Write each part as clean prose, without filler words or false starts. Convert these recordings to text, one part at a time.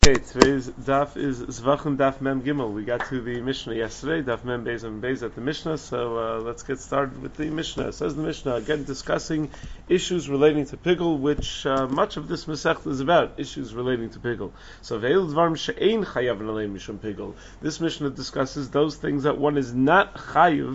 Okay, today's daf is Zvachim Daf Mem Gimel. We got to the Mishnah yesterday, Daf Mem Beis and Beis at the Mishnah, so let's get started with the Mishnah. It says the Mishnah, again discussing issues relating to Pigel, which much of this Masech is about, issues relating to Pigel. So Ve'il Dvarm She'ein Chayav Naleim Mishum Pigel. This Mishnah discusses those things that one is not Chayiv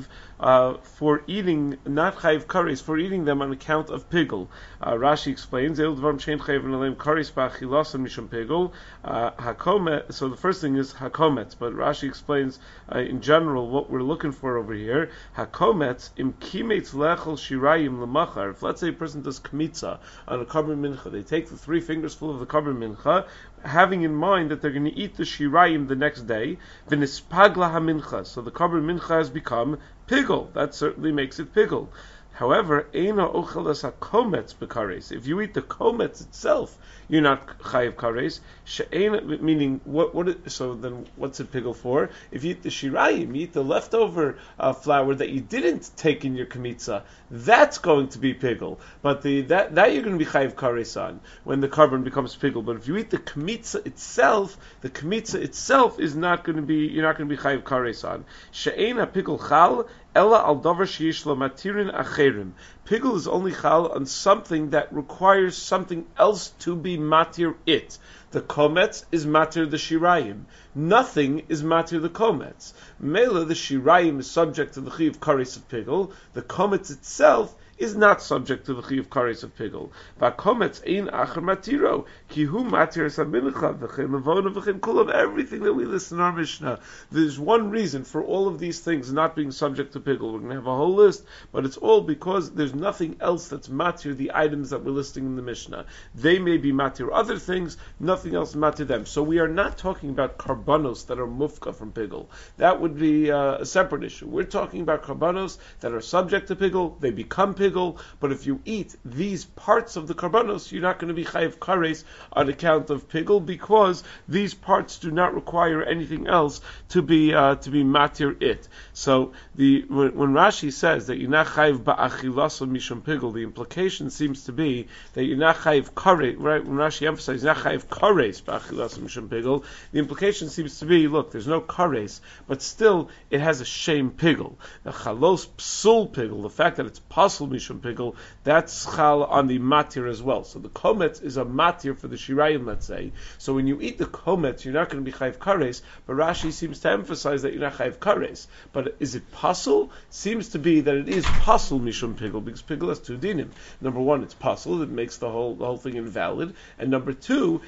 for eating, not Chayiv kares, for eating them on account of Pigel. Rashi explains, Ve'il Dvarm She'ein Chayav Naleim kares Ba'achilasan Mishum Pigel. Hakomet. So the first thing is hakomet, but Rashi explains in general what we're looking for over here. Hakomet im kimetz lechel shirayim lemachar. If let's say a person does kmitza on a karban mincha, they take the 3 fingers full of the karban mincha, having in mind that they're going to eat the shirayim the next day. V'nispagla hamincha. So the karban mincha has become pigel. That certainly makes it pigel. However, eina ochelas hakometz bekares. If you eat the kometz itself, you're not chayiv kares. She'eina, meaning what? So then, what's it pigel for? If you eat the shirayim, you eat the leftover flour that you didn't take in your kmitza, that's going to be pigel. But that you're going to be chayiv kares on when the carbon becomes pigel. But if you eat the kmitza itself, the kmitza itself is not going to be. You're not going to be chayiv kares on. She'eina pigel chal. Ella al davar sheyish lo matirin acherim. Pigel is only chal on something that requires something else to be matir it. The kometz is matir the shirayim. Nothing is matir the kometz. Mela, the shirayim is subject to the chiv kares of pigel. The kometz itself is not subject to the chiv kares of pigel. Vakometz ein acher matiro ki hu matir samincha v'chem levona v'chem kulav. Everything that we list in our Mishnah, there's one reason for all of these things not being subject to pigel. We're going to have a whole list, but it's all because there's nothing else that's matir the items that we're listing in the Mishnah. They may be matir other things, nothing else matir them. So we are not talking about karbanos that are mufka from pigel. That would be a separate issue. We're talking about karbanos that are subject to pigel. They become pigel. But if you eat these parts of the karbanos, you're not going to be chayiv kares on account of pigel, because these parts do not require anything else to be matir it. So when Rashi says that you're not chayiv ba'achilasa mishum pigel, the implication seems to be that you're not chayiv kares. Right? When Rashi emphasizes not chayiv kares ba'achilasa mishum pigel, the implication seems to be, look, there's no kares, but still it has a shame pigel. The chalos psul pigel, the fact that it's pasul mishum pigel, that's chal on the matir as well. So the kometz is a matir for the shirayim, let's say. So when you eat the kometz, you're not going to be chayiv kares, but Rashi seems to emphasize that you're not chayiv kares. But is it pasul? Seems to be that it is pasul mishum pigel, because pigel has 2 dinim. Number 1, it's pasul, it makes the whole thing invalid, and number 2,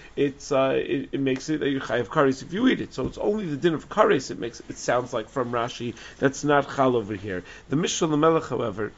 it makes it that you're chayiv kares if you eat it. So it's only the din of kares it sounds like from Rashi that's not chal over here. The Mishnah Lamelech, however,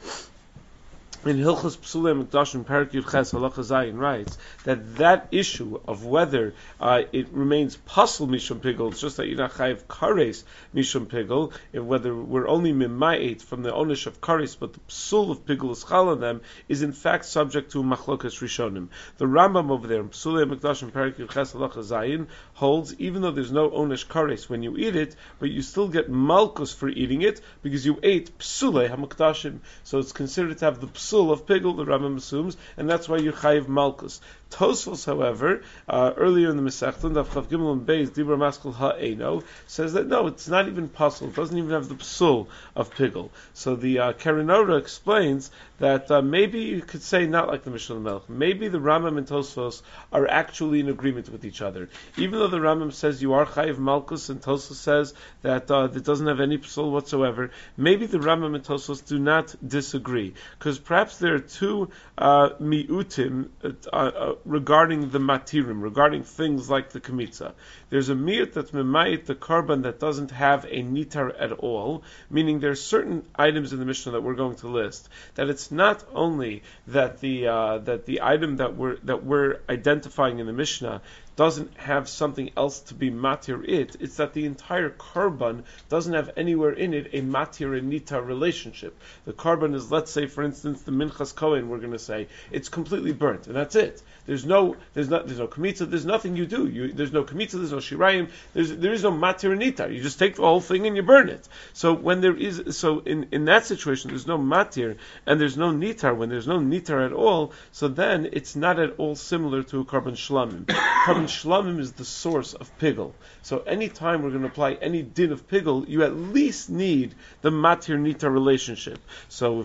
in Hilchos Psulei Mikdashim Parak Yud Ches Halacha Zayin writes that issue of whether it remains pasul mishum pigel, it's just that you're not chayiv kares mishum pigel, whether we're only mimayit from the onish of kares, but the psul of pigel is chal on them, is in fact subject to machlokas rishonim. The Rambam over there in Psulei Mikdashim Parak Yud Ches Halacha Zayin holds, even though there's no onish kares when you eat it, but you still get malchus for eating it because you ate psulei hamakdashim, so it's considered to have the psul of pigel, the Rambam assumes, and that's why you're chayiv malchus. Tosfos, however, earlier in the Masechta, Daf Chav Gimel and Beis, Dibra Maskul Ha'eno, says that no, it's not even pasul. It doesn't even have the psul of pigel. So the Kerinora explains that maybe you could say not like the Mishnah Melech. Maybe the Rambam and Tosfos are actually in agreement with each other. Even though the Rambam says you are chayiv malchus, and Tosfos says that it doesn't have any psul whatsoever, maybe the Rambam and Tosfos do not disagree, because perhaps there are 2 miutim regarding the matirim, regarding things like the kmitza. There's a miut that's memayit the karban that doesn't have a nitar at all, meaning there are certain items in the Mishnah that we're going to list that it's not only that the item that we're identifying in the Mishnah doesn't have something else to be matir it's that the entire karban doesn't have anywhere in it a matir and nita relationship. The karban is, let's say, for instance, the minchas kohen, we're going to say, it's completely burnt, and that's it. There's no kmitza, there's nothing you do. There's no kmitza, there's no shirayim, there is no matir and nita. You just take the whole thing and you burn it. So when there is, so in that situation, there's no matir and there's no nitar. When there's no nitar at all, so then it's not at all similar to a karban shlamim. Karban korban shlamim is the source of pigul. So anytime we're going to apply any din of pigul, you at least need the matir nita relationship. So if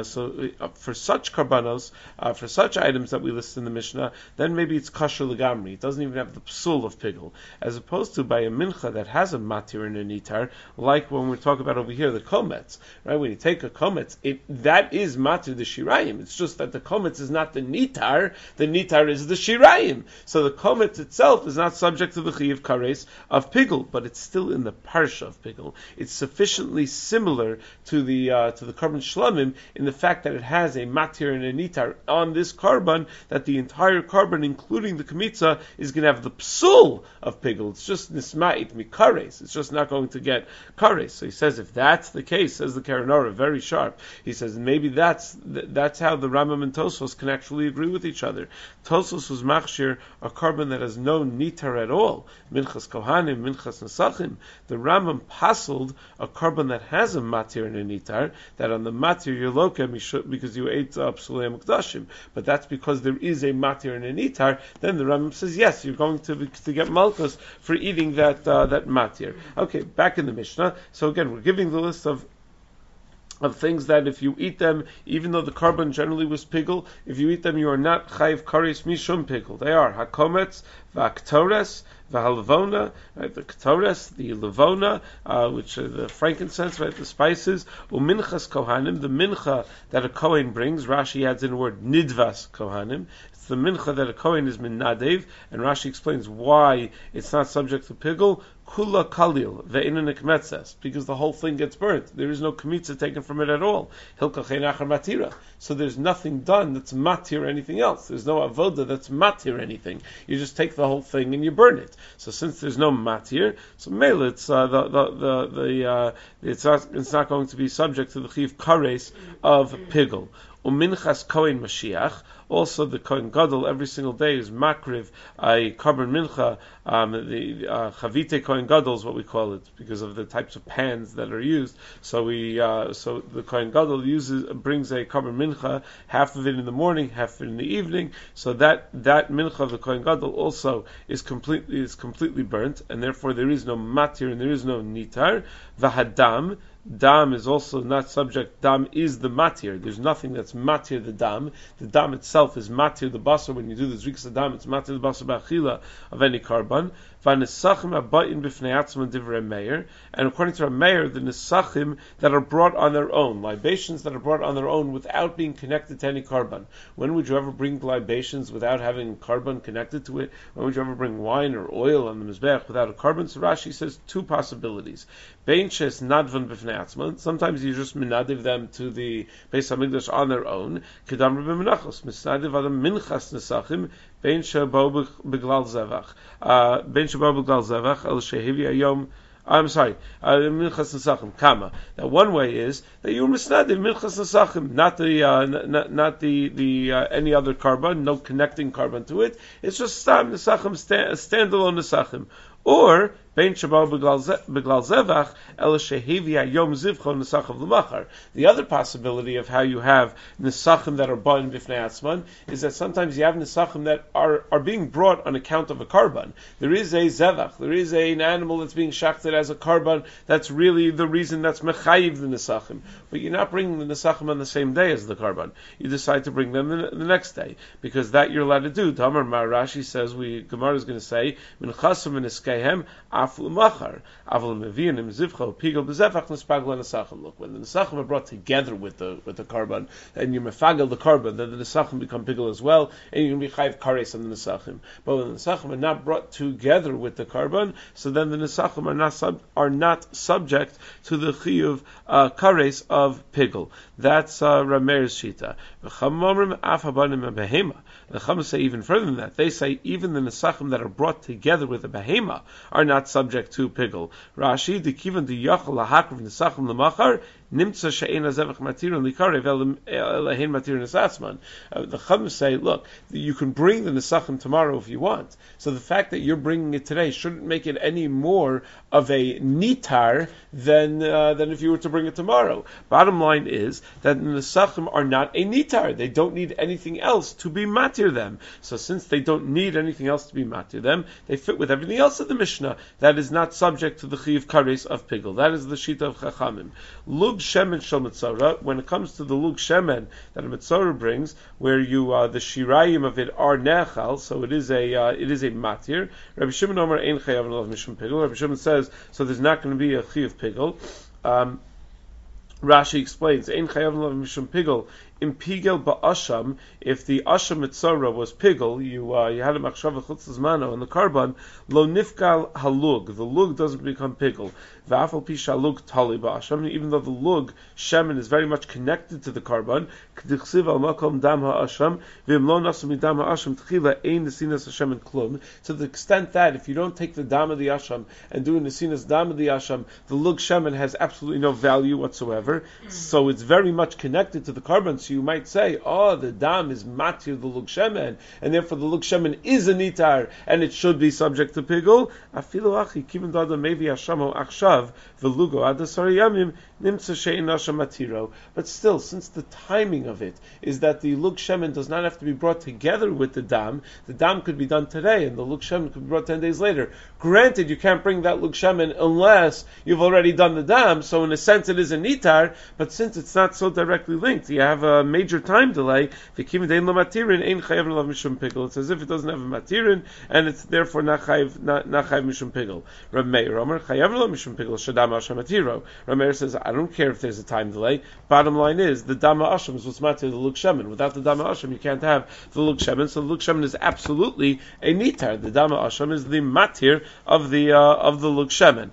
for such karbanos, for such items that we list in the Mishnah, then maybe it's kosher legamri. It doesn't even have the psul of pigul, as opposed to by a mincha that has a matir and a nitar, like when we're talking about over here the komets. Right? When you take a komets, that is matir the shirayim. It's just that the komets is not the nitar. The nitar is the shirayim. So the komets itself is not subject to the chiyuv kares of pigul, but it's still in the parsha of pigul. It's sufficiently similar to the korban shlamim in the fact that it has a matir and a nitar on this korban, that the entire korban, including the kmitza, is going to have the psul of pigul. It's just nisma'it mikares. It's just not going to get kares. So he says, if that's the case, says the Karanora, very sharp. He says maybe that's how the Rambam and Tosfos can actually agree with each other. Tosfos was machshir a korban that has no nitar at all, minchas kohanim, minchas nesachim. The Rambam pasled a korban that has a matir and a nitar, that on the matir you're lokem because you ate psulei mukdashim, but that's because there is a matir and a nitar. Then the Rambam says yes, you're going to get malchus for eating that matir. Okay, back in the Mishnah. So again, we're giving the list of things that if you eat them, even though the korban generally was pigul, if you eat them, you are not chayiv kares mishum pigul. They are hakomets, v'aktores, v'halavona, right? The ketores, the levona, which are the frankincense, right? The spices, uminchas kohanim, the mincha that a kohen brings. Rashi adds in the word nidvas kohanim. It's the mincha that a kohen is min nadev, and Rashi explains why it's not subject to pigul. Kula kalil ve'inin kmetzes, because the whole thing gets burnt. There is no kmitza taken from it at all. Hilka cheinachar matira. So there's nothing done that's matir anything else. There's no avoda that's matir anything. You just take the whole thing and you burn it. So since there's no matir, so mele it's it's not going to be subject to the chiv kares of pigul. Uminchas kohen Mashiach. Also, the Kohen Gadol every single day is makriv a korban mincha. The chavite Kohen Gadol is what we call it because of the types of pans that are used. So the Kohen Gadol brings a korban mincha, half of it in the morning, half of it in the evening. So that mincha of the Kohen Gadol also is completely burnt, and therefore there is no matir and there is no nitar. V'hadam. Dam is also not subject. Dam is the matir. There's nothing that's matir the dam. The dam itself is matir the basar. When you do the zrikas dam, it's matir the basar ba'achila of any korban. V'nesachim abayin b'fnei atzman divrei meir. And according to our mayor, the nesachim that are brought on their own, libations that are brought on their own without being connected to any korban. When would you ever bring libations without having korban connected to it? When would you ever bring wine or oil on the mizbech without a korban? So Rashi says two possibilities. Bein nadvan b'fnei atzman. Sometimes you just minadiv them to the Beis Hamikdash on their own. Kedam Rebbe Menachos misnadiv adam minchas nesachim bein shabo b'glal zevach. Bein shabo b'glal zevach el shehivi ayom. I'm sorry, minchas nesachim kama. That one way is that you misnadiv minchas nesachim, not the any other korban, no connecting korban to it. It's just stam nesachim, standalone nesachim. Or bein shabar beglal zevach el shehivia yom zivcho nesachav l'machar. The other possibility of how you have nesachim that are bought b'fnei atzman is that sometimes you have nesachim that are being brought on account of a korban. There is a zevach, there is an animal that's being shachted as a korban. That's really the reason that's mechayiv the nesachim. But you're not bringing the nesachim on the same day as the korban. You decide to bring them the next day because that you're allowed to do. Tamar Rashi says Gemara is going to say minchasim and iskehem. Look, when the nesachim are brought together with the korban, and you mefagel the korban, then the nesachim become pigel as well, and you can be chayiv kares on the nesachim. But when the nesachim are not brought together with the korban, so then the nesachim are not subject to the chiyuv kares of pigel. That's Rameir's shita. The Chum say even further than that. They say even the nesachim that are brought together with the behema are not subject to pigul. Rashi, the kivan the yachal lahakriv nesachim lemachar Nimtza she'ein hazevach matirin likarev elahin matirin asasman. The Chachamim say, look, you can bring the nesachim tomorrow if you want. So the fact that you're bringing it today shouldn't make it any more of a nitar than if you were to bring it tomorrow. Bottom line is that the nesachim are not a nitar. They don't need anything else to be matir them. So since they don't need anything else to be matir them, they fit with everything else of the Mishnah that is not subject to the chiyuv kares of pigel. That is the shita of Chachamim. Lug shemen shel mitzora. When it comes to the lug shemen that a mitzora brings, where you the shirayim of it are nechal, so it is a matir. Rabbi Shimon Omer ein chayav l'lav mishum pigel. Rabbi Shimon says so. There's not going to be a chiyuv pigel. Rashi explains ein chayav l'lav mishum pigel. In pigel ba'asham, if the asham mitzora was pigel, you had a machshava chutz zmano on the carbon, lo nifgal halug, the lug doesn't become pigel. V'afal pisha lug tali ba'asham, even though the lug shemen is very much connected to the carbon, k'dichsiv al makom dam ha'asham, v'im lo nasu midam ha'asham t'chila ein nesinas hashem klum. To the extent that if you don't take the dam of the asham and do a nesinas dam of the asham, the lug shemen has absolutely no value whatsoever. So it's very much connected to the carbon. So you might say, the dam is matir the lug shemen, and therefore the lug shemen is a nitar, and it should be subject to pigel. Afilu achi kivin dada mevi hashamo achshav velugo adasari yamim nimtza she'in asham matiro. But still, since the timing of it is that the lug shemen does not have to be brought together with the dam could be done today, and the lug shemen could be brought 10 days later. Granted, you can't bring that lug shemen unless you've already done the dam, so in a sense it is a nitar, but since it's not so directly linked, you have a major time delay. It's as if it doesn't have a matirin, and it's therefore not chayiv mishum pigel. Rav Meir Omer chayav lo mishum pigel shadam asham matiro. Rav Meir says, I don't care if there's a time delay. Bottom line is the dama asham is what's matir the lug shemen. Without the dama asham, you can't have the lug shemen. So the lug shemen is absolutely a nitar. The dama asham is the matir of the lug shemen.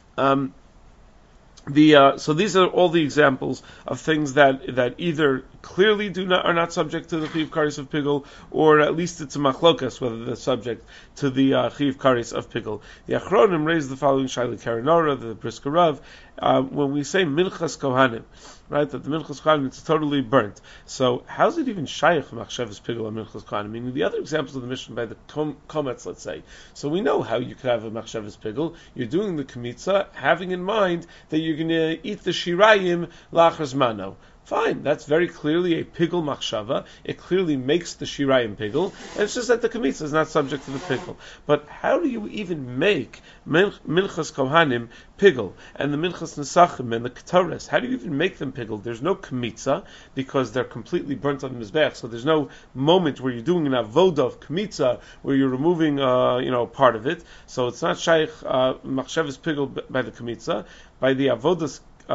So these are all the examples of things that either clearly are not subject to the chiyuv kares of pigel, or at least it's a machlokas whether they're subject to the chiyuv kares of pigel. The Achronim raised the following shaila karinora, the Brisker Rav, when we say minchas kohanim, right, that the minchas kohanim is totally burnt. So how's it even shaykh machshavas pigel or minchas kohanim? Meaning the other examples of the Mishnah by the komets, let's say. So we know how you could have a machshavas pigel. You're doing the kmitza, having in mind that you're going to eat the shirayim lachar zmano. Fine, that's very clearly a pigel machshava. It clearly makes the shirayim pigel, and it's just that the kamitza is not subject to the pigel. But how do you even make minchas kohanim pigel, and the minchas nesachim and the ketores? How do you even make them pigel? There's no kamitza because they're completely burnt on the mizbech. So there's no moment where you're doing an avoda of kamitza where you're removing part of it. So it's not shaykh machshavas pigel by the kamitza, by the avodas.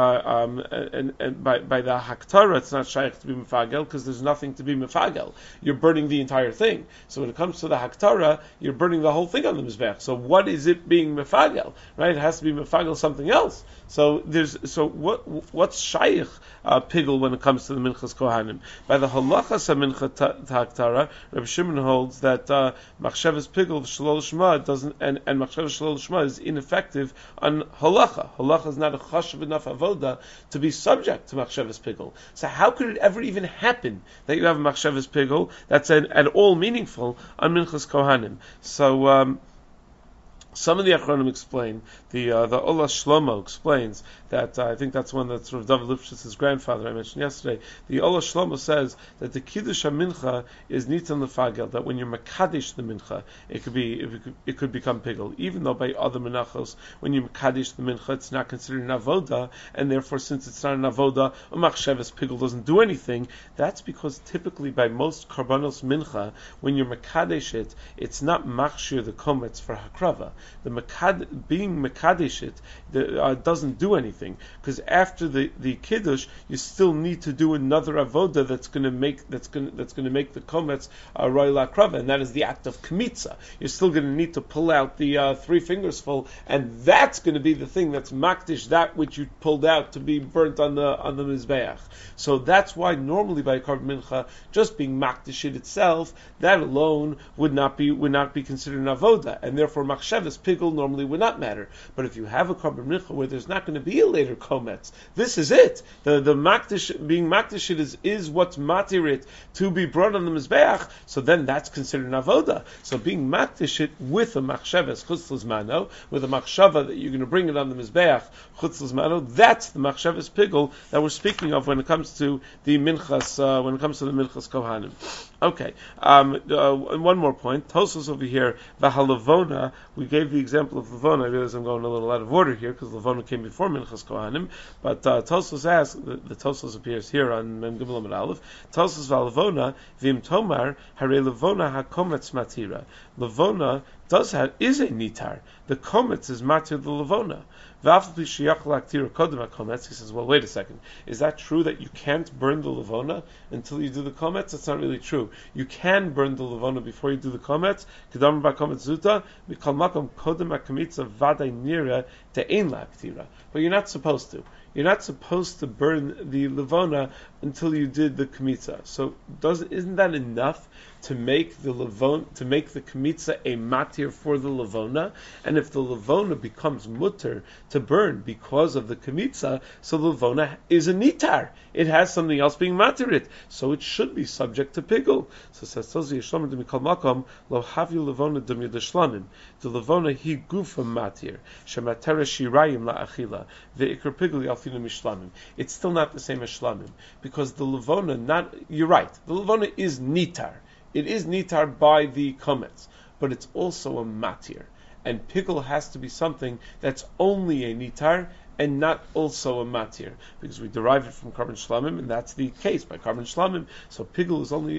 And by the haktara, it's not shaykh to be mefagel because there's nothing to be mefagel. You're burning the entire thing. So when it comes to the haktara, you're burning the whole thing on the mizbech. So what is it being mefagel? Right? It has to be mefagel something else. So what's shaykh pigel when it comes to the minchas kohanim? By the halachas mincha haktara, Rabbi Shimon holds that machshavas pigel shalol shma doesn't, and machshavas shalol shma is ineffective on halacha. Halacha is not a chashav enough avoda to be subject to machshavas pigel. So how could it ever even happen that you have a machshavas pigel that's at all meaningful on minchas kohanim? So some of the Achronim explain, the Ola Shlomo explains that, I think that's one that's Rav David Lipshitz's grandfather I mentioned yesterday. The Ola Shlomo says that the Kiddush HaMincha is Nitan Lefagel, that when you're Makadish the Mincha, it could become pigel. Even though by other Menachos, when you Makadish the Mincha, it's not considered an Avoda, and therefore since it's not an Avoda, a Machshavas pigel doesn't do anything. That's because typically by most Karbanos Mincha, when you're Makadish it, it's not Machshir the Komets for Hakrava. Being Mekadesh it doesn't do anything, because after the Kiddush you still need to do another avoda that's going to make the komets royal akrava, and that is the act of kmitza. You're still going to need to pull out the 3 fingers full, and that's going to be the thing that's makdish, that which you pulled out to be burnt on the mizbeach. So that's why normally by a korban mincha, just being makdish it itself, that alone would not be considered an avoda, and therefore machshavas machshavas pigul normally would not matter. But if you have a korban mincha where there's not going to be a later kometz, this is it. The makdish, being makdish is what's matirit to be brought on the mizbeach. So then that's considered an avoda. So being makdish it with a machshavas chutz l'zmano, with a machshava that you're going to bring it on the mizbeach chutz l'zmano, that's the machshavas pigul that we're speaking of when it comes to the minchas kohanim. Okay. One more point. Tosfos over here, v'halavona. We gave the example of lavona. I realize I'm going a little out of order here because lavona came before minchas kohanim. But Tosfos asks, the Tosfos appears here on Mem Gimel Amud Aleph. Tosfos v'halavona v'im tomar harei lavona hakometz matira. Lavona is a nitar. The kometz is matir the lavona. He says, well, wait a second. Is that true that you can't burn the levona until you do the kometz? That's not really true. You can burn the levona before you do the kometz. But you're not supposed to. You're not supposed to burn the levona until you did the kmitza. So isn't that enough to make the kmitza a matir for the levona? And if the levona becomes mutter to burn because of the kmitza, so the levona is a nitar. It has something else being matirit, so it should be subject to pigul. So says Tozi Yishlamim Demikal Makom Lo Havi Levona Demir Deshlamim. The levona he gufa matir shematera shirayim laachila ve'ikr pigul yalfinu mishlamim. It's still not the same as shlamim because the levona you're right. The levona is nitar. It is nitar by the kometz, but it's also a matir. And pigul has to be something that's only a nitar and not also a matir, because we derive it from korban shlamim, and that's the case by korban shlamim. So pigul is only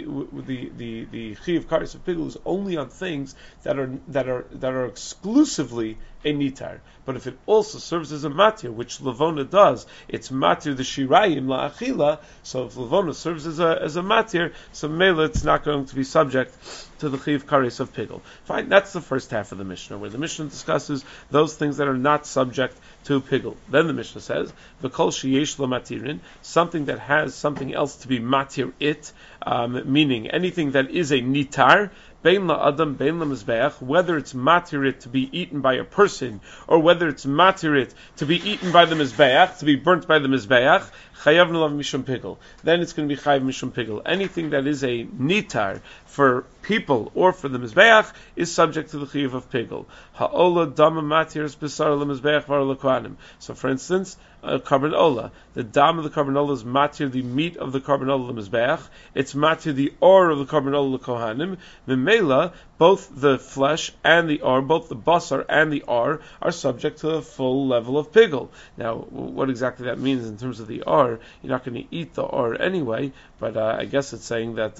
the chi of kares of pigul is only on things that are exclusively a nitar. But if it also serves as a matir, which levona does, it's matir the shirayim la'achila. So if levona serves as a matir, so mela it's not going to be subject to the chi of kares of pigul. Fine, that's the first half of the Mishnah, where the Mishnah discusses those things that are not subject to pigul. Then the Mishnah says, "V'kol sheyesh lo matirin," something that has something else to be matir it, meaning anything that is a nitar, bein la adam, bein la mizbeach, whether it's matirit to be eaten by a person, or whether it's matirit to be eaten by the mizbeach, to be burnt by the mizbeach, chayav nolav mishum pigul. Then it's going to be chayav mishum pigul. Anything that is a nitar for people or for the mizbeach is subject to the chayav of pigul. Ha'ola dama matiris b'sar lemizbeach var lekwanim. So, for instance, carbon ola. The dam of the carbon ola is matir the meat of the carbon ola mizbeach. It's matir the or of the carbon ola kohanim. Memela, both the flesh and the or, both the basar and the or, are subject to the full level of pigul. Now, what exactly that means in terms of the or, you're not going to eat the or anyway. But I guess it's saying that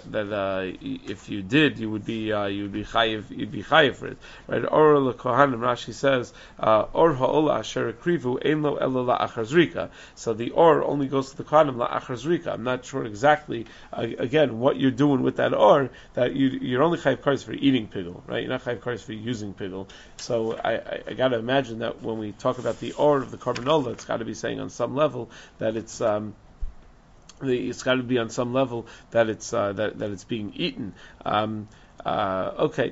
if you did, you'd be chayiv for it, right? Or lekohanim, Rashi says, or ha'ola asher ekrivu ein lo elo la'achar zrika. So the or only goes to the kohanim la'achar zrika. I'm not sure exactly again what you're doing with that or. That you're only chayiv kares for eating pigul, right? You're not chayiv kares for using pigul. So I got to imagine that when we talk about the or of the carbanola, it's got to be saying on some level that it's got to be on some level that it's that it's being eaten. Okay.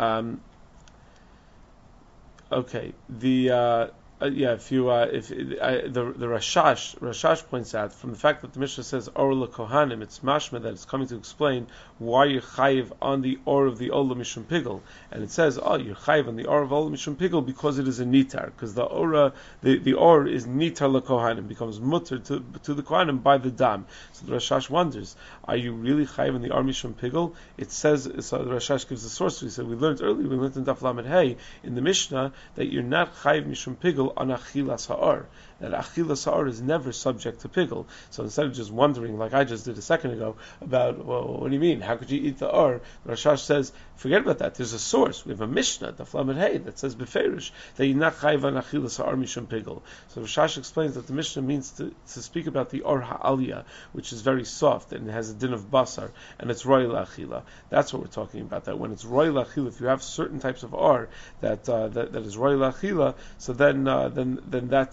The Rashash points out from the fact that the Mishnah says or lekohanim, it's mashma that it's coming to explain why you're chayiv on the or of the ola mishum pigul, and it says you're chayiv on the or of ola mishum pigul because it is a nitar, because the or is nitar lekohanim, becomes mutter to the kohanim by the dam. So the Rashash wonders, are you really chayiv on the or mishum pigul? It says, so the Rashash gives the source. He said we learned in Daf Lamed Hey in the Mishnah that you're not chayiv mishum pigul on achilas ha'or, that achilas ha'or is never subject to pigul. So instead of just wondering, like I just did a second ago, about, well, what do you mean? How could you eat the or? Rashash says, forget about that. There's a source. We have a Mishnah, the Flamed Hay, that says beferish that you're not chayiv on achilas ha'or mishum pigul. So Rashash explains that the Mishnah means to speak about the or ha'aliyah, which is very soft and it has a din of basar, and it's royal achila. That's what we're talking about. That when it's royal achila, if you have certain types of or that is royal achila, so then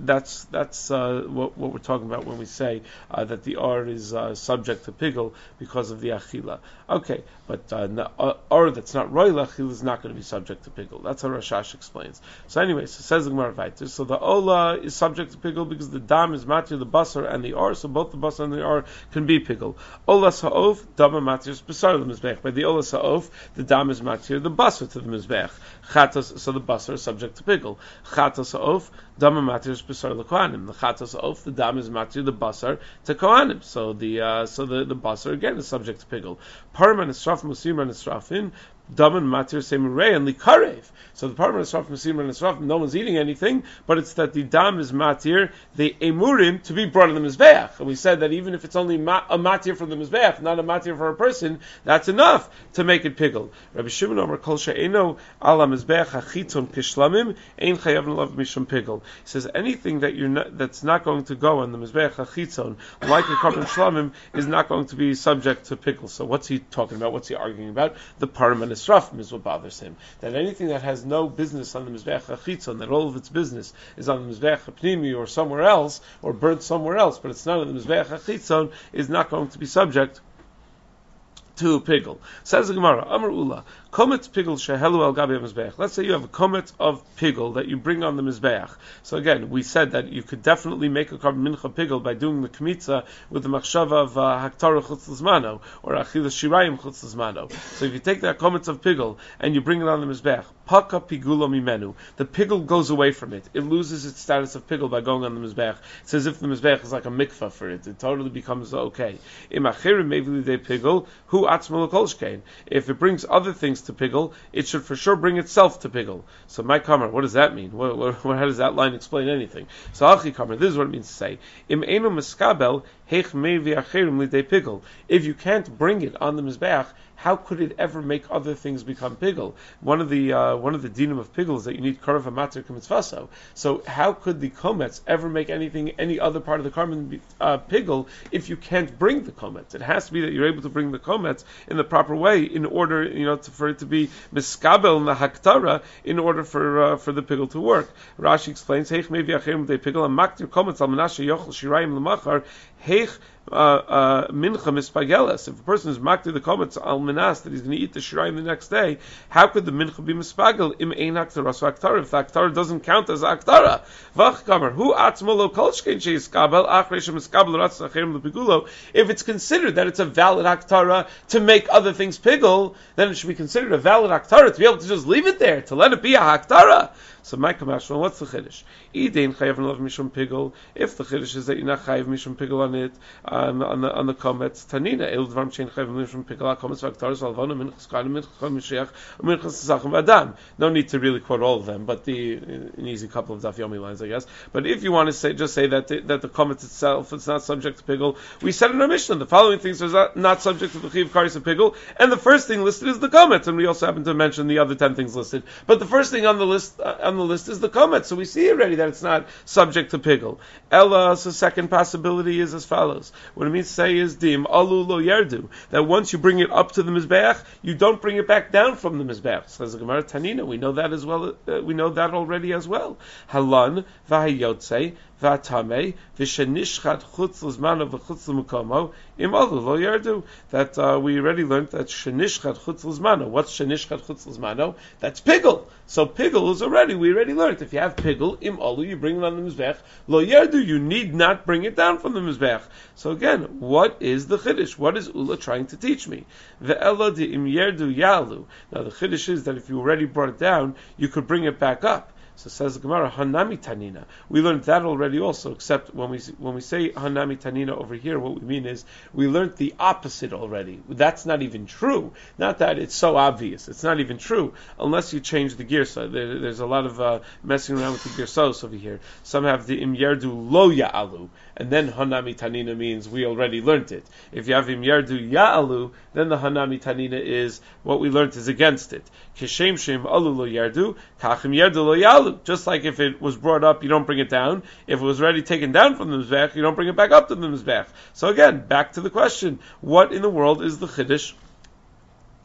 that's what we're talking about when we say that the or is subject to pigul because of the achila. Okay, but or that's not royal achila is not going to be subject to pigul. That's how Rashash explains. So anyway, so says the Gemara Vayter. So the ola is subject to pigul because the dam is matir the basar and the or, so both the basar and the or can be pigul. Ola sa'of dama matir basar the mizbech. By the ola sa'of, the dam is matir the basar to the mizbech. Chatas, so the basar is subject to pigul. Chatas sa'of dama matir basar lekohanim. The chatas sa'of, the dam is matir the basar to kohanim. So the basar again is subject to pigul. Parman esrafim usimran esrafin. Daman matir semirei and likarev. So the part of Esrafim, Simran Esrafim, no one's eating anything, but it's that the dam is matir, the emurim, to be brought in the mizbeach. And we said that even if it's only a matir for the mizbeach, not a matir for a person, that's enough to make it pigul. Rabbi Shimon Omer Kol she'eno ala mizbeach hachiton kishlamim ein chayav nelav mishum pigul. He says anything that's not going to go on the mizbeach hachiton, like a korban shlamim, is not going to be subject to pigul. So what's he talking about? What's he arguing about? The parim and esrafim is what bothers him. That anything that has no business on the mizbeach hachitzon, that all of its business is on the mizbeach hapnimi or somewhere else, or burnt somewhere else, but it's not on the mizbeach hachitzon, is not going to be subject to pigul. Says the Gemara, Amar Ula, komet pigul shehelu al gabi mizbeach. Let's say you have a komet of pigul that you bring on the mizbeach. So again, we said that you could definitely make a korban mincha pigul by doing the kmitza with the machshava of haktara chutz l'zmano or achilas shirayim chutz l'zmano. So if you take that komet of pigul and you bring it on the mizbeach, paka pigulo mimenu, the pigul goes away from it. It loses its status of pigul by going on the mizbeach. It's as if the mizbeach is like a mikvah for it. It totally becomes okay. Im achirim mevili de pigul hu atzmo l'kolshkein. If it brings other things to pigul, it should for sure bring itself to pigul. So my kamar, what does that mean? How does that line explain anything? So achi kamar, this is what it means to say. Im eino miskabel heich mevi achirim lidei pigul. If you can't bring it on the mizbeach, how could it ever make other things become pigul? One of the dinim of pigul is that you need karav hamatir k'mitzvaso. So how could the komets ever make any other part of the korban pigul if you can't bring the komets? It has to be that you're able to bring the komets in the proper way in order, for it to be miskabel in the haktara in order for the pigul to work. Rashi explains, Heich mevi achirim de pigul amaktir komets al menashe yochel shirayim lemachar heich mincha mispageles. If a person is maktir the komets al menas that he's going to eat the shirayim the next day, how could the mincha be mispagel im ein haktara? So haktara, if the haktara doesn't count as haktara, vach kamer hu atzmo lo kol shkein sheiskabel achrei shemiskabel ratz achirim lepigulo. If it's considered that it's a valid haktara to make other things pigul, then it should be considered a valid haktara to be able to just leave it there, to let it be a haktara. So my kamashma, what's the chiddush? Idein chayav nelav mishum pigul. If the chiddush is that you're not chayav mishum pigul on it, on the komets, tanina el dvarim shein chayav mishum pigul on komets v'aktaros v'alvonu minchas kanim minchas mishiach minchas tzachim adam. No need to really quote all of them, but an easy couple of daf yomi lines, I guess. But if you want to say that the komets itself is not subject to pigul, we said in our Mishnah the following things are not subject to the chiv karis of pigul, and the first thing listed is the komets, and we also happen to mention the other 10 things listed. But the first thing on the list is the komet, so we see already that it's not subject to pigul. Ella, so second possibility is as follows. What it means to say is dim alu lo yerdu, that once you bring it up to the mizbeach, you don't bring it back down from the mizbeach. Says the Gemara Tanina, we know that as well. We know that already as well. Halan v'hayotze v'atame v'shenishchat chutz l'zmano v'chutz l'mukomo im alu lo yerdu. That we already learned that shenishchat chutz l'zmano. What's shenishchat chutz l'zmano? That's pigul. So pigul is we already learned. If you have pigul, im alu, you bring it on the mizbech. Lo yerdu, you need not bring it down from the mizbech. So again, what is the chiddush? What is Ula trying to teach me? Ve'ela di im yerdu yalu. Now the chiddush is that if you already brought it down, you could bring it back up. So says the Gemara, Hanami Tanina. We learned that already also, except when we say Hanami Tanina over here, what we mean is we learned the opposite already. That's not even true. Not that it's so obvious. It's not even true unless you change the girsa. There's a lot of messing around with the girsos over here. Some have the Im Yerdu Lo Ya'alu, and then Hanami Tanina means we already learned it. If you have Im Yerdu Ya'alu, then the Hanami Tanina is what we learned is against it. Kishem Shem Alu Lo Yerdu, Kachim Yerdu Lo Ya'alu. Just like if it was brought up, you don't bring it down. If it was already taken down from the mizbech, you don't bring it back up to the mizbech. So again, back to the question: what in the world is the chiddush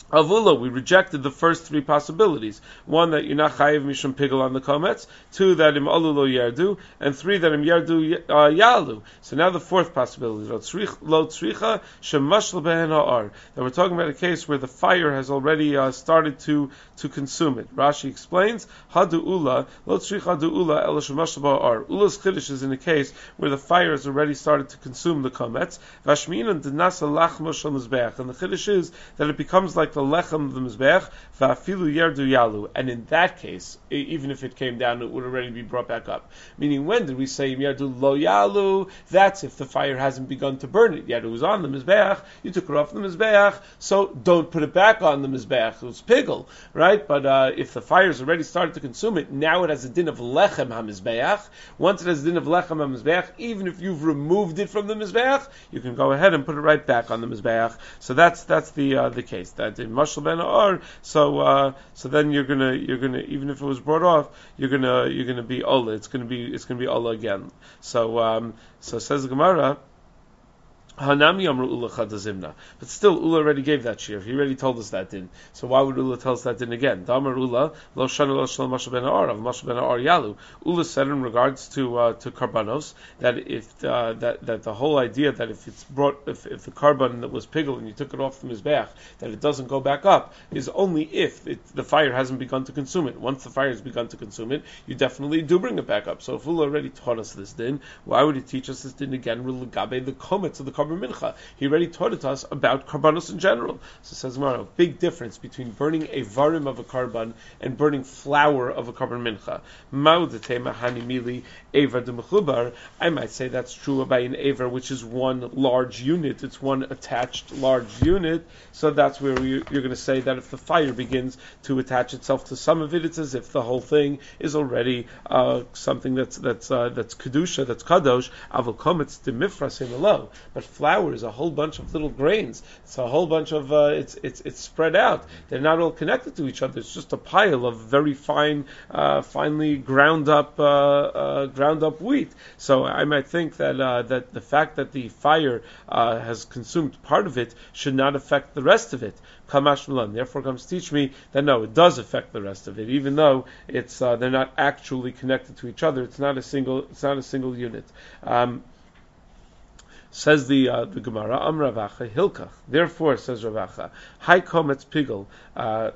Avula, we rejected the first three possibilities. One, that you're not chayiv mishum pigel on the komets. Two, that im alu lo yerdu. And three, that im yerdu yalu. So now the fourth possibility, lo tzricha shemashal behen ha'ar. That we're talking about a case where the fire has already started to consume it. Rashi explains, hadu ula, lo tzricha hadu ula ela shemashal ba'ar. Ula's chiddush is in a case where the fire has already started to consume the komets. Vashminan dinasa lachma shal mizbeach. And the chiddush is that it becomes like the lechem of the mizbeach, va'afilu yerdu yalu, and in that case, even if it came down, it would already be brought back up. Meaning, when did we say yerdu lo yalu? That's if the fire hasn't begun to burn it yet. It was on the mizbeach, you took it off the mizbeach, so don't put it back on the mizbeach. It was pigel, right? But if the fire's already started to consume it, now it has a din of lechem hamizbeach. Once it has a din of lechem hamizbeach, even if you've removed it from the mizbeach, you can go ahead and put it right back on the mizbeach. So that's the case. That in mashal ben or so then you're gonna even if it was brought off, you're gonna be ola. It's gonna be ola again. So says the Gemara. Hanami Amru Ula Chadazimna. But still, Ula already gave that shir. He already told us that din. So why would Ula tell us that din again? Damar Ula, Lo Shana Lo Shalom Mashal Ben Ar, of Mashal Ben Ar Yalu. Ula said in regards to karbanos, that if that the whole idea that if it's brought, if the carbon that was pigel and you took it off from his mizbeach, that it doesn't go back up, is only if the fire hasn't begun to consume it. Once the fire has begun to consume it, you definitely do bring it back up. So if Ula already taught us this din, why would he teach us this din again? Gabe the komets of the carbon mincha. He already taught it to us about karbanos in general. So says Mara, big difference between burning a varim of a karban and burning flour of a karban mincha. I might say that's true about an aver, which is one large unit. It's one attached large unit. So that's where you're going to say that if the fire begins to attach itself to some of it, it's as if the whole thing is already something that's kedusha, that's kadosh. Avol komets demifras in the low, but flour is a whole bunch of little grains. It's a whole bunch of it's spread out. They're not all connected to each other. It's just a pile of very finely ground up wheat. So I might think that the fact that the fire has consumed part of it should not affect the rest of it. Kamash Milan. Therefore, comes to teach me that no, it does affect the rest of it, even though it's they're not actually connected to each other. It's not a single unit. Says the Gemara, Am Ravacha Hilkach. Therefore, says Ravacha, Hai Kometz Pigel, a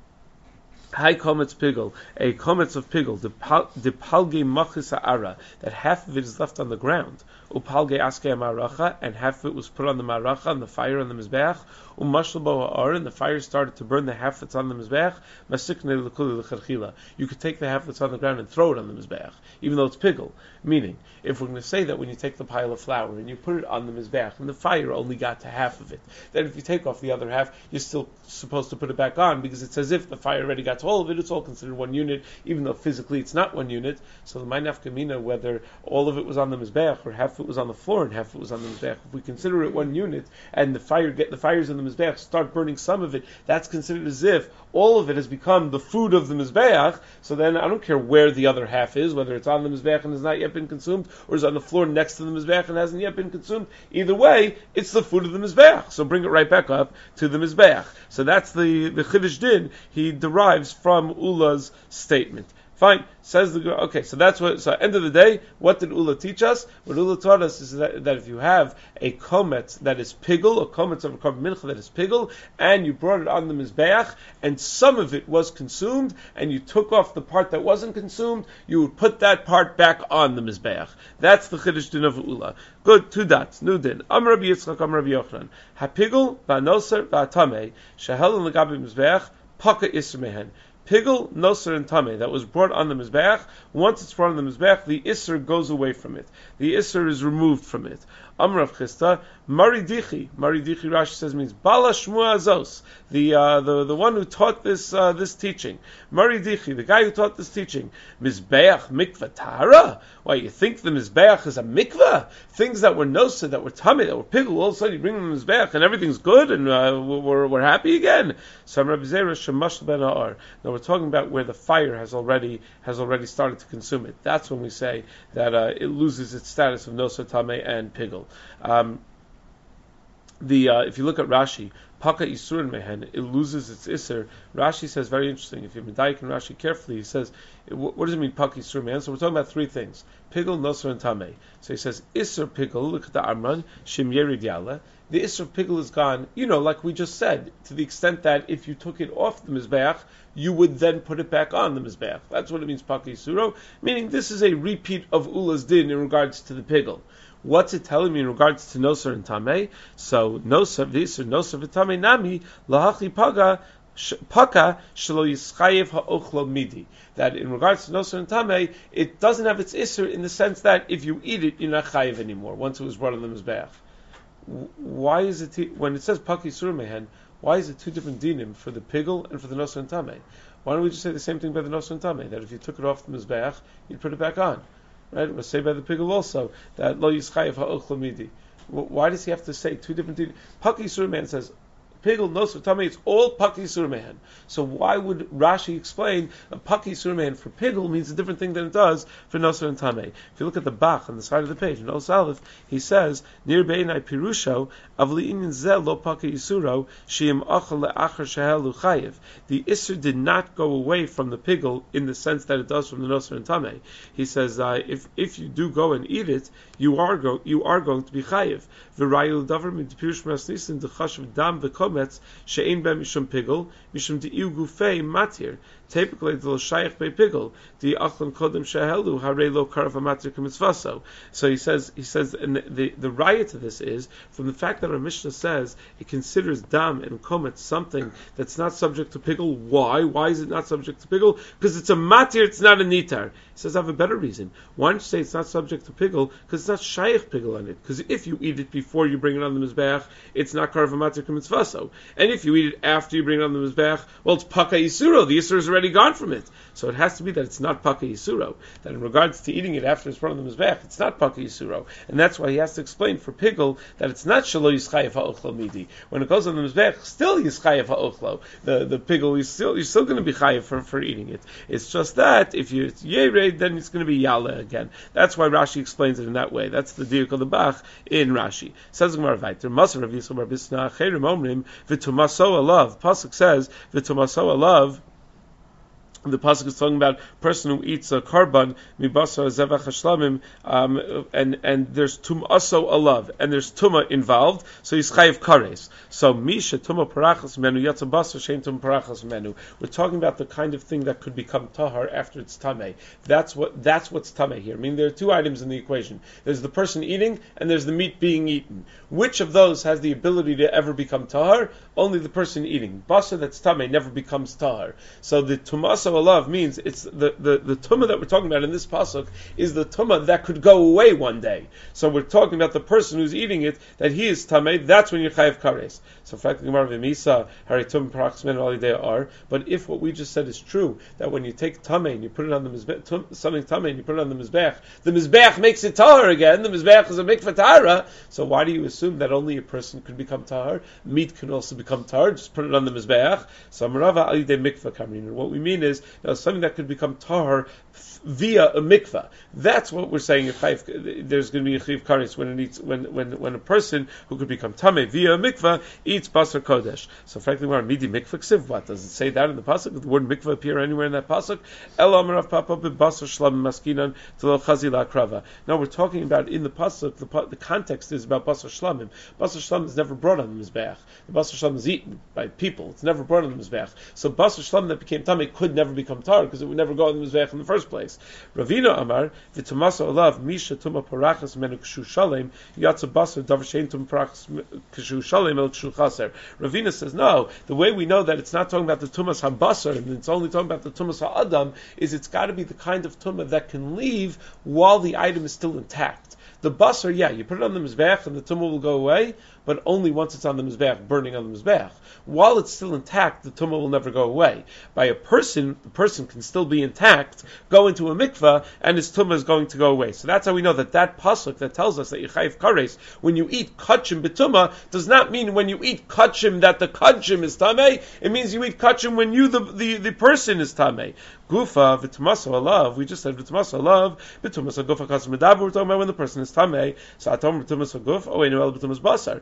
komets of pigel, the palge machis ara, that half of it is left on the ground, upalge aske maracha, and half of it was put on the maracha, on the fire on the mizbeach, umashal bo ha'ar, and the fire started to burn the half that's on the mizbeach, masikne l'kuli l'charchila. You could take the half that's on the ground and throw it on the mizbeach, even though it's pigel. Meaning, if we're going to say that when you take the pile of flour and you put it on the mizbeach, and the fire only got to half of it, then if you take off the other half, you're still supposed to put it back on, because it's as if the fire already got to all of it. It's all considered one unit, even though physically it's not one unit. So the Ma'anaf Kamina, whether all of it was on the mizbeach or half of it was on the floor and half of it was on the mizbeach, if we consider it one unit and the fires in the mizbeach start burning some of it, that's considered as if all of it has become the food of the mizbeach. So then I don't care where the other half is, whether it's on the mizbeach and has not yet been consumed, or is on the floor next to the mizbeach and hasn't yet been consumed. Either way, it's the food of the mizbeach. So bring it right back up to the mizbeach. So that's the chiddush din he derives from Ula's statement. Fine, says the okay. So that's what. So end of the day, what did Ula teach us? What Ula taught us is that if you have a komet that is pigel, a komet of a korban mincha that is pigel, and you brought it on the mizbeach, and some of it was consumed, and you took off the part that wasn't consumed, you would put that part back on the mizbeach. That's the chiddush din of Ula. Good, two dots, new din. Am Rabbi Yitzchak, Am Rabbi Yochanan. Hapigel va'noser va'tamei shehel l'gabi mizbeach paka isr mehen. Pigel, noser, and tameh that was brought on the mizbeach. Once it's brought on the mizbeach, the isser goes away from it. The isser is removed from it. Amrav Chista, Maridichi. Maridichi Rashi says means Bala Shmua Azos, the one who taught this teaching. Maridichi, the guy who taught this teaching. Mizbeach mikvah tara. Why, you think the mizbeach is a mikvah? Things that were noser, that were tameh, that were pigel, all of a sudden you bring them to the mizbeach and everything's good and we're happy again. So Rabbi Zera Shemashal ben Ha'ar. Now we're talking about where the fire has already started to consume it. That's when we say that it loses its status of noser, tameh, and pigel. If you look at Rashi, Paka Isurin Mehen, it loses its Isser. Rashi says very interesting. If you medayik and Rashi carefully, he says, what does it mean Paka Isurin Mehen? So we're talking about three things: Pigel, Nosar, and Tameh. So he says Isser Pigel. Look at the Amran Shim Yerid Yala. The Isser of Pigel is gone. Like we just said, to the extent that if you took it off the Mizbeach, you would then put it back on the Mizbeach. That's what it means Paka Isuro. Meaning this is a repeat of Ula's din in regards to the Pigel. What's it telling me in regards to Nosar and Tameh? So Nosar v'Isur, Nosar v'Tameh nami lahachi paka shelo yischayev ha'ochlo midi. That in regards to Nosar and Tameh, it doesn't have its Isur in the sense that if you eat it, you're not chayev anymore once it was brought on the Mizbeach. Why is it when it says Paki Isur Mehen? Why is it two different dinim for the Pigel and for the Nosar and Tameh? Why don't we just say the same thing by the Nosar and Tameh? That if you took it off the Mizbeach, you'd put it back on. Right? It was say by the Pigel also that lo yischayev ha'ochlo midi. Why does he have to say two different things? Paki Isur Mehen says Pigel, Nosar, Tameh, it's all Paki Isur Mehen. So why would Rashi explain a Paki Isur Mehen for Pigel means a different thing than it does for Nosar and Tameh? If you look at the Bach on the side of the page, in Os Aleph, he says, Nir Beinai Pirusho, Avli Inin Zel Lo Paki Isuro, Shiyim Achal Le'achar Shehelu Chayev. The Isur did not go away from the Pigel in the sense that it does from the Nosar and Tameh. He says, if you do go and eat it, you are going to be Chayev. V'rayu Davar Min Pirush Masnisin D'chashav Dam V'Kometz She'ein Bem Mishum Pigel Mishum Di'iu Gufei Matir Typically the Shaykh Bei Pigel the Achlan Kodem Shehelu Harei Lo Karav Matir K'Mitzvaso. So he says, and the riot to this is from the fact that our Mishnah says it considers Dam and Kometz something that's not subject to Pigel. Why? Why is it not subject to Pigel? Because it's a Matir, it's not a Nitar. He says I have a better reason. Why don't you say it's not subject to Pigel? Because it's not Shaykh Pigel on it. Because if you eat it before you bring it on the Mizbeach, it's not Karav Matir K'Mitzvaso. And if you eat it after you bring it on the Mizbeach, well, it's Paka Yisuro. The Yisur is already gone from it. So it has to be that it's not Paka Yisuro. That in regards to eating it after it's brought on the Mizbeach, it's not Paka Yisuro. And that's why he has to explain for Pigel that it's not Shelo Yischayev HaOchlo Midi. When it goes on the Mizbeach, still Yischayev HaOchlo. The Pigel, you're still going to be Chayev for eating it. It's just that if it's Yered, then it's going to be Yala again. That's why Rashi explains it in that way. That's the diuk of the Bach in Rashi. Says Gemara Vayter, Masar Rav Yisrael Bar Bisna Cheirim Omrim V'Tumaso Alav. Pasuk says V'Tumaso Alav. The pasuk is talking about a person who eats a karban mibasar zevach hashlamim, and there's tumaso alav, and there's tuma involved, so he's chayiv kares. So misha tuma parachas menu yatsa basar shein tuma parachas menu. We're talking about the kind of thing that could become tahar after it's tameh. That's what's tameh here. I mean, there are two items in the equation. There's the person eating, and there's the meat being eaten. Which of those has the ability to ever become tahar? Only the person eating. Basar that's tameh never becomes tahar. So the tumaso alav means it's the tumah that we're talking about in this pasuk is the tumah that could go away one day. So we're talking about the person who's eating it, that he is tameh. That's when you're chayav kares. So frankly, Gemara v'misa hari tum parachsmen alidei are. But if what we just said is true, that when you take tameh and you put it on the mizbech, something tameh and you put it on the mizbech makes it tahar again. The mizbech is a mikvah tahara. So why do you assume that only a person could become tahar? Meat can also become tahar. Just put it on the mizbech. So marava alidei mikvah kamrin. And what we mean is something that could become tahar via a mikvah. That's what we're saying. There's going to be a chiv kares when a person who could become tameh via a mikvah eats basar kodesh. So frankly, we're midi mikvah ksiv. What does it say that in the pasuk? Does the word mikvah appear anywhere in that pasuk? El amarav papa b'basar shlam maskinan telo chazi la'akrava. Now we're talking about in the pasuk. The context is about basar shlamim. Basar shlam is never brought on the mizbeach. The basar shlam is eaten by people. It's never brought on the mizbeach. So basar shlam that became tameh could never become tar because it would never go on the mizbeach in the first place. Ravina Amar v'tumaso alav misha tuma parachas menu kshu shalem yatsa basar davar shein tuma parachas kshu shalem el kshu chaser. Ravina says no. The way we know that it's not talking about the tumas habasar and it's only talking about the tumas ha'adam is it's got to be the kind of tumah that can leave while the item is still intact. The basar, you put it on the mizbeach and the tumah will go away, but only once it's on the mizbeach, burning on the mizbeach. While it's still intact, the tumah will never go away. By a person, the person can still be intact, go into a mikvah, and his tumah is going to go away. So that's how we know that pasuk that tells us that you chayiv kares, when you eat kachim betumah, does not mean when you eat kachim that the kachim is tameh. It means you eat kachim when you, the person, is tameh. Gufa v'tumaso alav. We just said v'tumaso alav. V'tumaso gufa kasem medaber. We're talking about when the person is tamei. So atom v'tumaso guf. Oh, no, el v'tumas basar.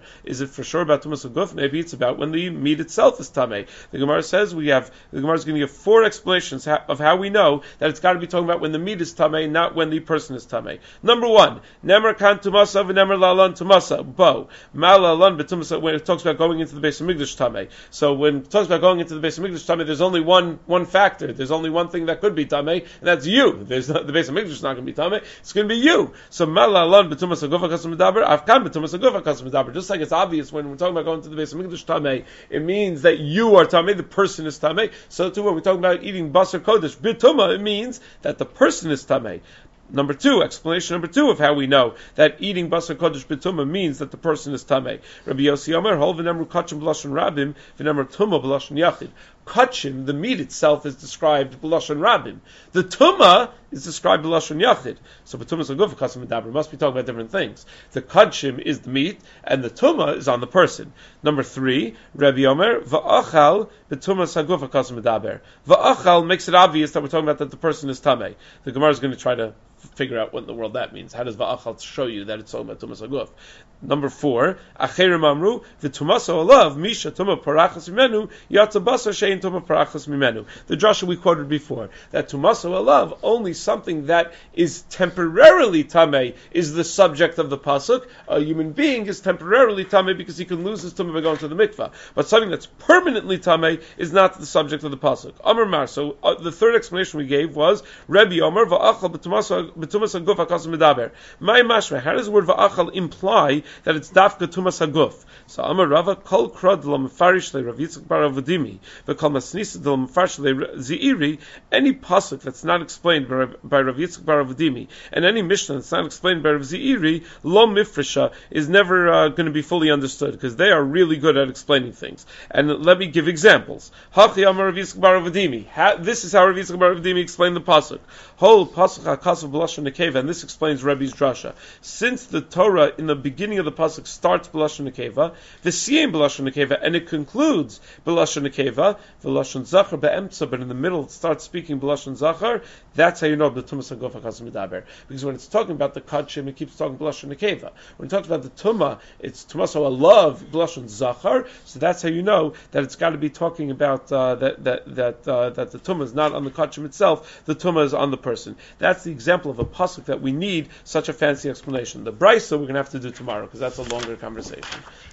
Is it for sure about tumas aguf? Maybe it's about when the meat itself is tamei. The Gemara says the Gemara is going to give 4 explanations of how we know that it's got to be talking about when the meat is tamei, not when the person is tamei. Number 1, nemer kan tumasa v'nemer la'alan tumasa bo mal la'alan b'tumasa, when it talks about going into the Beis Hamikdash tamei. So when it talks about going into the Beis Hamikdash tamei, there's only one factor. There's only one thing that could be tamei, and that's you. The Beis Hamikdash is not going to be tamei. It's going to be you. So mal la'alan b'tumasa gufa kasam medaber afkan b'tumasa gufa kasam medaber. Just like it's obvious when we're talking about going to the Beis Hamikdash tamei, it means that you are tamei, the person is tamei. So too when we're talking about eating basar kodesh b'tuma, it means that the person is tamei. Number 2, explanation number 2 of how we know that eating basar kodesh b'tuma means that the person is tamei. Rabbi Yossi Omer, hol v'nemru kachim b'lashon rabim v'nemru tuma b'lashon yachid. Kachim, the meat itself, is described b'lashon rabim. The tuma is described b'lashon yachid. So b'tuma saguf kasim medaber must be talking about different things. The kachim is the meat, and the tuma is on the person. Number 3, Rabbi Omer, va'achal b'tuma saguf kasim medaber. Va'achal makes it obvious that we're talking about that the person is tamei. The Gemara is going to try to figure out what in the world that means. How does va'achal show you that it's talking about tumas aguf? Number 4, acherim amru v'tumasa olav misha tuma parachas mimenu yatsa basar shein tuma parachas mimenu. The drasha we quoted before, that tumasa olav, only something that is temporarily tamei is the subject of the pasuk. A human being is temporarily tamei because he can lose his tumah by going to the mikvah, but something that's permanently tamei is not the subject of the pasuk. Amar mar. So the third explanation we gave was Rebbe Omer va'achal b'tumasa aguf hakasim medaber. My mashma. How does the word va'achal imply that it's dafka tumas haguf? So Amar Rava kol krod lo mefarish le Rav Yitzchak bar Avdimi v'kol masnisa lo mefarish le Zeiri. Any pasuk that's not explained by Rav Yitzchak bar Avdimi and any mishnah that's not explained by Rav Zeiri, lo mifresha, is never going to be fully understood because they are really good at explaining things. And let me give examples. Hachi Amar Rav Yitzchak bar Avdimi. This is how Rav Yitzchak bar Avdimi explained the pasuk. Whole pasuk hakasav b'lashon nekeva, and this explains Rebbe's drasha. Since the Torah in the beginning of the pasuk starts b'lashon nekeva, v'siyim b'lashon nekeva, and it concludes b'lashon nekeva, v'lashon zachar be'emtza, but in the middle it starts speaking b'lashon zachar. That's how you know the tumas haguf hakasim medaber, because when it's talking about the kachim, it keeps talking b'lashon nekeva. When it talks about the tumah, it's tumas olav b'lashon zachar. So that's how you know that it's got to be talking about that the tumah is not on the kachim itself, the tumah is on the person. That's the example of a pasuk that we need such a fancy explanation. The brisa we're going to have to do tomorrow because that's a longer conversation.